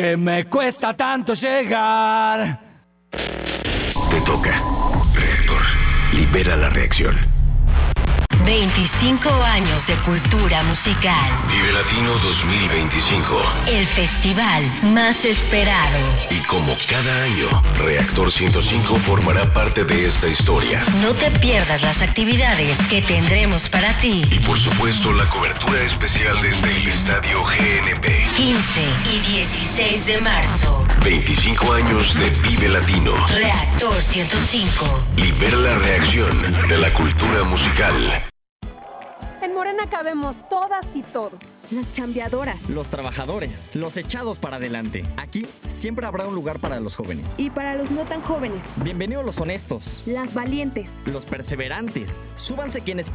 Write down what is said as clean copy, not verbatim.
que me cuesta tanto llegar. Te toca. Reactor. Libera la reacción. 25 años de cultura musical. Vive Latino 2025. El festival más esperado. Y como cada año, Reactor 105 formará parte de esta historia. No te pierdas las actividades que tendremos para ti. Y por supuesto, la cobertura especial desde el Estadio GNP. 15 y 16 de marzo. 25 años de Vive Latino. Reactor 105. Libera la reacción de la cultura musical. En Morena cabemos todas y todos. Las chambeadoras. Los trabajadores, los echados para adelante. Aquí siempre habrá un lugar para los jóvenes. Y para los no tan jóvenes. Bienvenidos los honestos. Las valientes. Los perseverantes. Súbanse quienes